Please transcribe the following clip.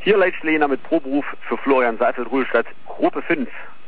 Hier Leitschlehner mit Proberuf für Florian Seifeld, Ruhestadt, Gruppe 5.